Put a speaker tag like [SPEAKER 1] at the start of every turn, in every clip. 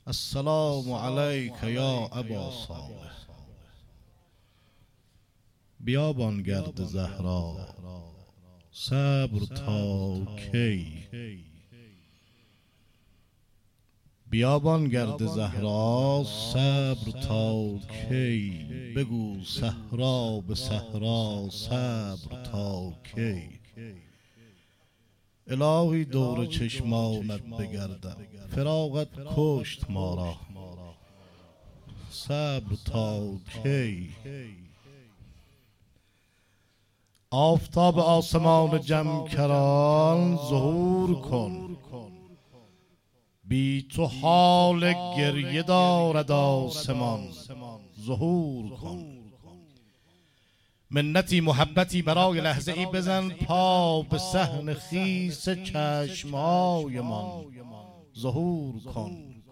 [SPEAKER 1] السلام علیک یا ابا صالح. بیابان گرد زهرا صبر تا کی؟ بیابان گرد زهرا صبر تا کی؟ بگو صحرا به صحرا صبر تا کی؟ الهی دور چشمانت بگردم، فراقت کشت ما را، صبر تا کی؟ آفتاب آسمان جم کران ظهور کن، بی تو حال گریه دارد آسمان، ظهور کن. منتی محبتی برای لحظه ای بزن، پا به صحن خیس چشمهای من، ظهور کن.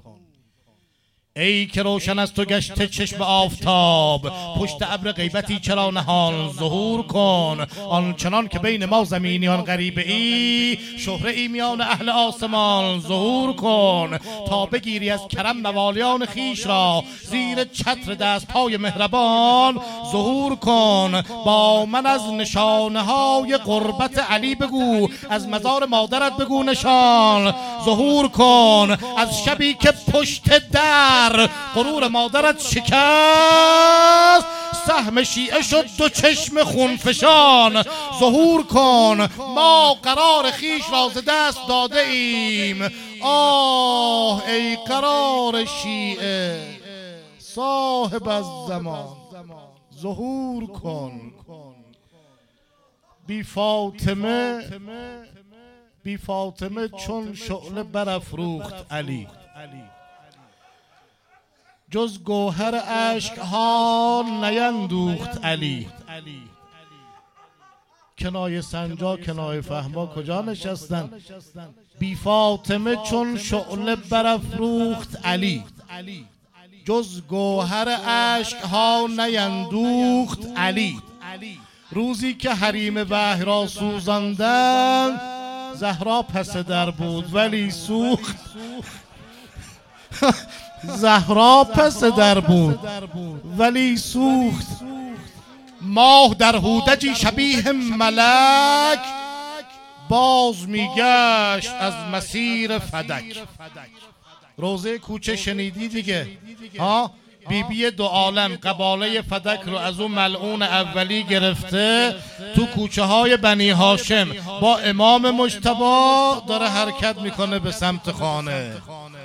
[SPEAKER 1] ای که روشن از تو گشته چشم آفتاب، پشت ابر غیبتی چرا نهان، ظهور کن. آنچنان که بین ما زمینیان غریبه ای، شهره ای میان اهل آسمان، ظهور کن. تا بگیری از کرم موالیان خیش را، زیر چتر دستهای مهربان، ظهور کن. با من از نشانه های قربت علی بگو، از مزار مادرت بگو نشان، ظهور کن. از شبی که پشت در غرور مادرت شکست، سهم شیعه شد دو چشم خونفشان، ظهور کن. ما قرار خیش را ز دست داده ایم، آه ای قرار شیعه صاحب الزمان، ظهور کن. بی فاطمه چون شعله برافروخت علی، جز گوهر عشق ها نیندوخت علی. کنایه سنجا کنایه فهما کجا نشستن؟ بی فاطمه چون شعله برافروخت علی، جز گوهر عشق ها نیندوخت علی. روزی که حریم وحی را سوزاندن، زهرا پس در بود ولی سوخت. زهرا پس در بود ولی سوخت. ماه در هودجی شبیه ملک، باز میگشت از مسیر فدک. روزه کوچه شنیدی دیگه ها؟ بیبی دو عالم قباله فدک رو از اون ملعون اولی گرفته، تو کوچه های بنی هاشم با امام مجتبی داره حرکت میکنه به سمت خانه.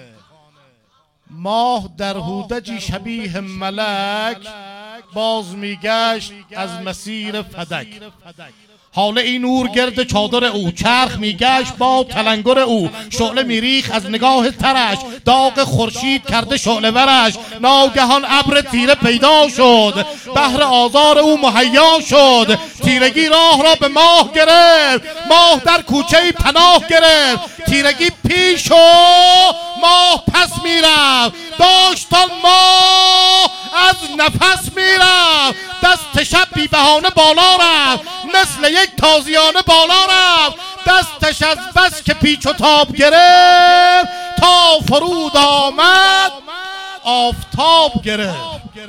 [SPEAKER 1] ماه در هودجی شبیه ملک، باز میگشت از مسیر فدک. حال این نور گرد چادر او، چرخ میگشت با تلنگر او. شعله میریخ از نگاه ترش، داغ خورشید کرده شعله ورش. ناگهان ابر تیره پیدا شد، بهر آزار او مهیا شد. تیرگی راه را به ماه گرفت، ماه در کوچه پناه گرفت. تیرگی پیش و ماه پس میرفت، داشت تا ماه از نفس میرفت. دست شب بی بهانه بالا رفت، مثل یک تازیانه بالا رفت. دستش از بس که پیچ و تاب گرفت، تا فرود آمد آفتاب گرفت.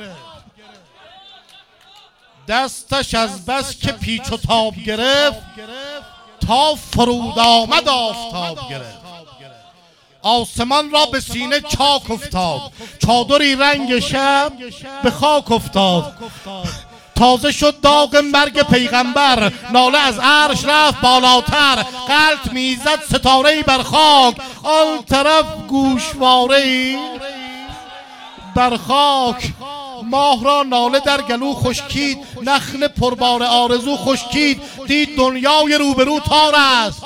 [SPEAKER 1] دستش از بس که پیچ و تاب گرفت، تا فرود آمد آفتاب گرفت. آسمان را به سینه چاک افتاد، چادری رنگ شب به خاک افتاد. تازه شد داغ مرگ پیغمبر، ناله از عرش رفت بالاتر. غلط میزد ستاره‌ای بر خاک، آن طرف گوشواره‌ای بر خاک. ماه را ناله در گلو خشکید، نخل پربار آرزو خشکید. دید دنیای روبرو تار است،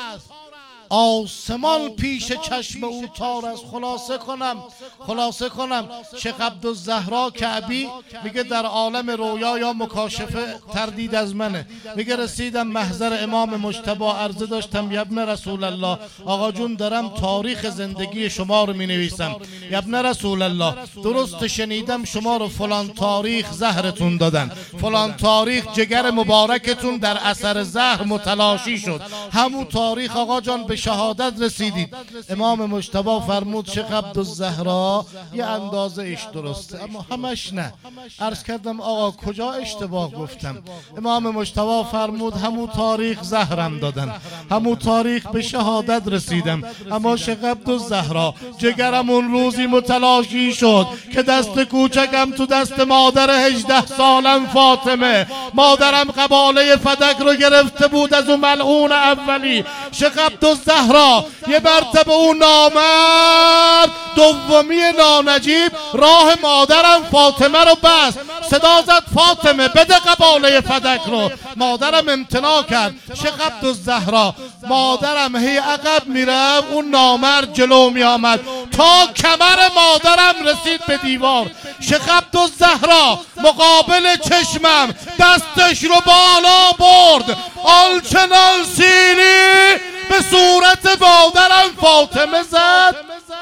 [SPEAKER 1] آسمان پیش چشم او تار است. خلاصه کنم شیخ عبدالزهرا کعبی میگه در عالم رویا یا مکاشفه تردید از منه. میگه رسیدم محضر امام مجتبی، عرضه داشتم یبن رسول الله، آقا جون دارم تاریخ زندگی شما رو می نویسم. یبن رسول الله درست شنیدم شما رو فلان تاریخ زهرتون دادن، فلان تاریخ جگر مبارکتون در اثر زهر متلاشی شد. همون تاریخ آقا جان به شهادت رسیدید. امام مجتبی فرمود شیخ عبدالزهرا یه اندازه ایش درسته اما همش نه. عرض کردم آقا کجا اشتباه گفتم؟ امام مجتبی فرمود همون تاریخ زهرم دادن، همون تاریخ به شهادت رسیدم. اما شیخ عبدالزهرا جگرم اون روزی متلاشی شد که دست کوچکم تو دست مادر 18 سالم فاطمه، مادرم قباله فدک رو گرفته بود از اون ملعون اولی. شیخ عبدالزهرا یه مرتبه اون نامرد دومی نانجیب راه مادرم فاطمه رو بست، صدا زد فاطمه بده قباله فدک رو. مادرم امتناع کرد. شیخ عبدالزهرا مادرم هی عقب میره، اون نامرد جلو می آمد تا کمر مادرم رسید به دیوار. شیخ عبدالزهرا مقابل چشمم دستش رو بالا برد، آنچنان سیلی به صورت مادرم فاطمه زد.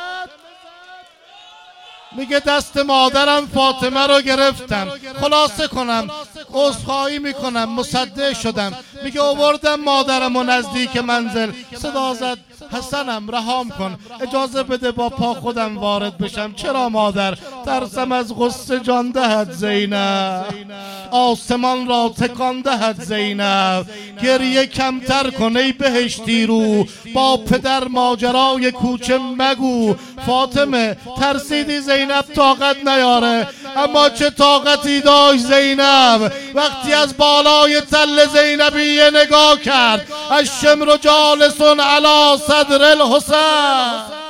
[SPEAKER 1] میگه دست مادرم فاطمه رو گرفتم. خلاصه کنم عذرخواهی میکنم مصدع شدم. میگه آوردم مادرم و نزدیک منزل صدا زد حسنم رهام کن، اجازه بده با پا خودم وارد بشم. چرا مادر؟ ترسم از غصه جان دهد زینب، آسمان را تکان دهد زینب. گریه کمتر کن ای بهشتی رو، با پدر ماجرای کوچه مگو. فاطمه ترسیدی زینب طاقت نیاره، اما چه طاقتی داشت زینب وقتی از بالای تل زینبیه نگاه کرد. الشمر جالس علی صدر الحسین.